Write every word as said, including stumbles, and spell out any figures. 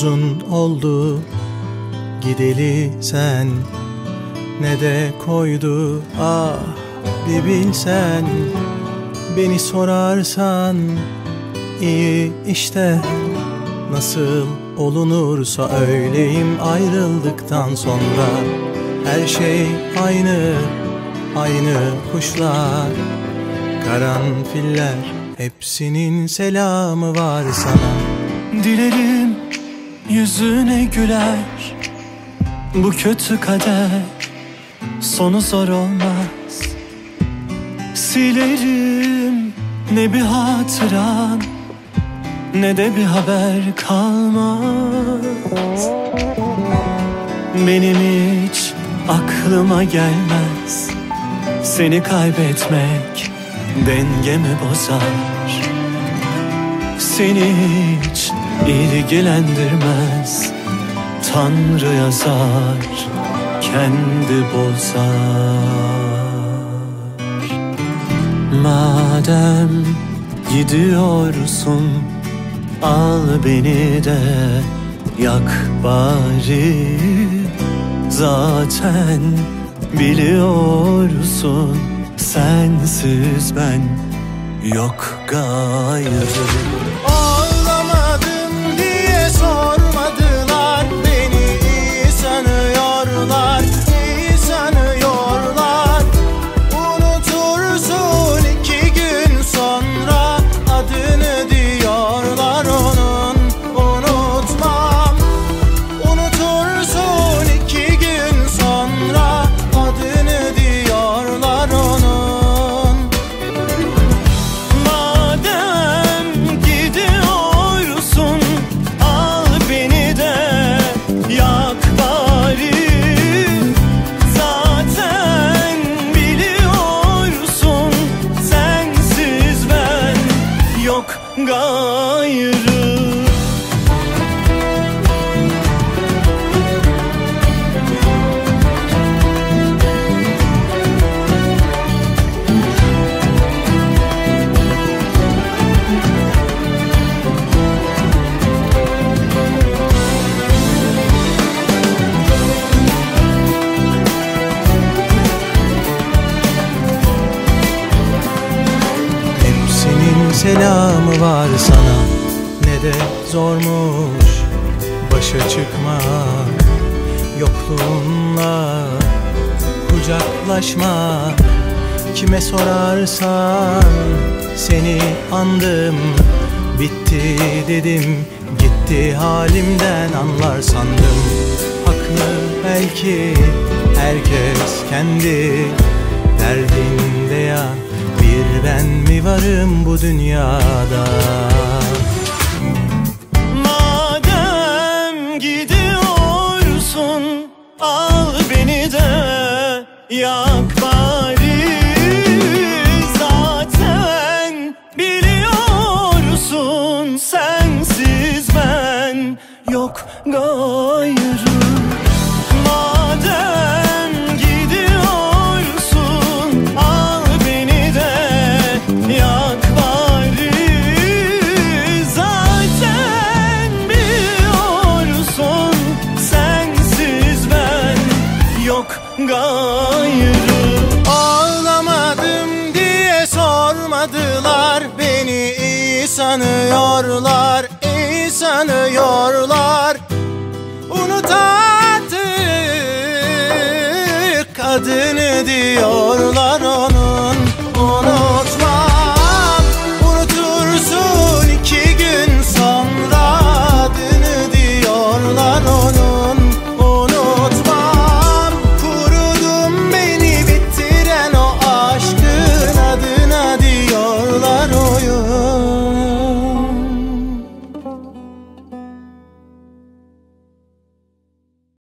uzun oldu gideli sen, ne de koydu ah bir bilsen. Beni sorarsan iyi işte, nasıl olunursa öyleyim ayrıldıktan sonra. Her şey aynı, aynı kuşlar, karanfiller, hepsinin selamı var sana. Dilerim yüzüne güler bu kötü kader, sonu zor olmaz. Silerim ne bir hatıran, ne de bir haber kalmaz. Benim hiç aklıma gelmez seni kaybetmek, dengemi bozar. Seni hiç ilgilendirmez, Tanrı yazar, kendi bozar. Madem gidiyorsun, al beni de yak bari. Zaten biliyorsun, sensiz ben yok gayrı. Ağlamadım diye sormadılar, beni iyi sanıyorlar, iyi sanıyorlar. Unutursun iki gün sonra adını diyorlar onun, unutmam. Unutursun iki gün sonra adını diyorlar onun. Madem gidiyorsun, al beni de yak bari. Zaten biliyorsun, sensiz ben yok gayrı. Hepsinin selamı var sana, ne de zormuş başa çıkmak. Yokluğunla kucaklaşmak. Kime sorarsan seni andım, bitti dedim, gitti halimden anlar sandım. Haklı belki herkes kendi derdinde ya, bir ben mi varım bu dünyada? Madem gidiyorsun, al beni de yak bari. Zaten biliyorsun, sensiz ben yok gayrı. Madem gidiyorsun, al beni de yak bari. Zaten biliyorsun, sensiz ben yok gayrı. Ağlamadım diye sormadılar, beni iyi sanıyorlar, iyi sanıyorlar. Unut artık adını diyorlar